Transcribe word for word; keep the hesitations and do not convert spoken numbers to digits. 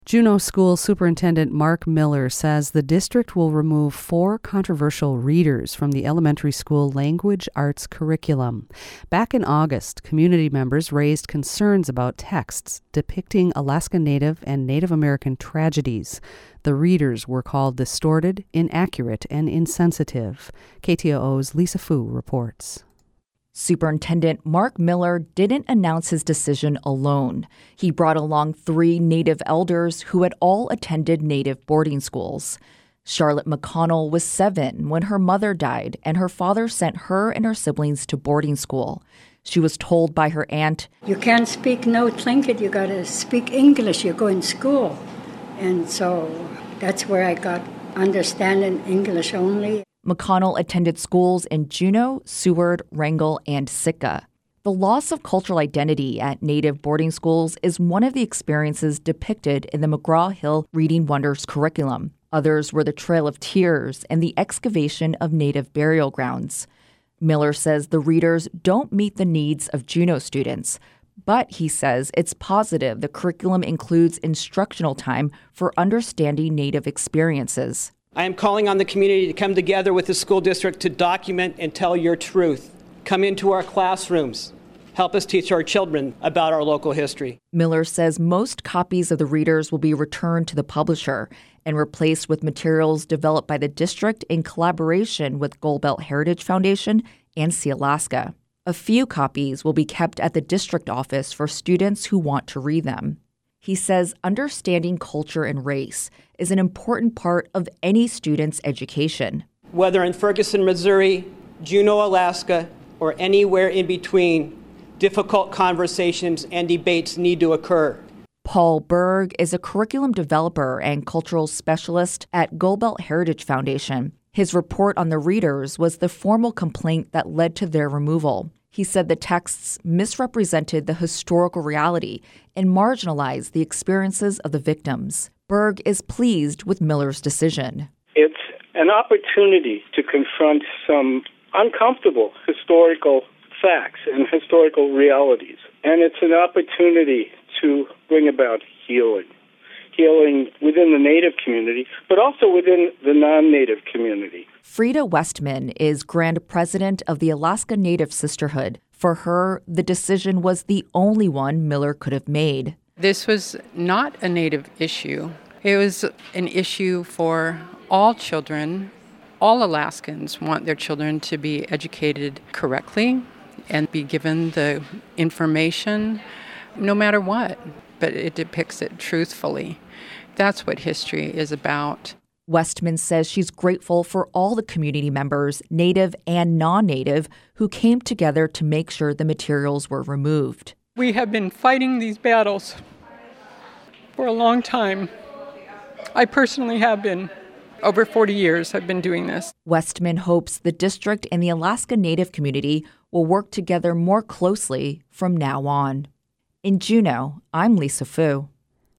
Juneau School Superintendent Mark Miller says the district will remove four controversial readers from the elementary school language arts curriculum. Back in August, community members raised concerns about texts depicting Alaska Native and Native American tragedies. The readers were called distorted, inaccurate, and insensitive. K T O O's Lisa Fu reports. Superintendent Mark Miller didn't announce his decision alone. He brought along three Native elders who had all attended Native boarding schools. Charlotte McConnell was seven when her mother died, and her father sent her and her siblings to boarding school. She was told by her aunt, "You can't speak no Tlingit, you got to speak English, you go in school." And so that's where I got understanding English only. McConnell attended schools in Juneau, Seward, Wrangell, and Sitka. The loss of cultural identity at Native boarding schools is one of the experiences depicted in the McGraw-Hill Reading Wonders curriculum. Others were the Trail of Tears and the excavation of Native burial grounds. Miller says the readers don't meet the needs of Juneau students, but he says it's positive the curriculum includes instructional time for understanding Native experiences. I am calling on the community to come together with the school district to document and tell your truth. Come into our classrooms. Help us teach our children about our local history. Miller says most copies of the readers will be returned to the publisher and replaced with materials developed by the district in collaboration with Gold Belt Heritage Foundation and Sealaska. A few copies will be kept at the district office for students who want to read them. He says understanding culture and race is an important part of any student's education. Whether in Ferguson, Missouri, Juneau, Alaska, or anywhere in between, difficult conversations and debates need to occur. Paul Berg is a curriculum developer and cultural specialist at Gold Belt Heritage Foundation. His report on the readers was the formal complaint that led to their removal. He said the texts misrepresented the historical reality and marginalized the experiences of the victims. Berg is pleased with Miller's decision. It's an opportunity to confront some uncomfortable historical facts and historical realities. And it's an opportunity to bring about healing. Healing within the Native community, but also within the non-Native community. Frida Westman is Grand President of the Alaska Native Sisterhood. For her, the decision was the only one Miller could have made. This was not a Native issue. It was an issue for all children. All Alaskans want their children to be educated correctly and be given the information no matter what, but it depicts it truthfully. That's what history is about. Westman says she's grateful for all the community members, Native and non-Native, who came together to make sure the materials were removed. We have been fighting these battles for a long time. I personally have been. Over forty years I've been doing this. Westman hopes the district and the Alaska Native community will work together more closely from now on. In Juneau, I'm Lisa Fu.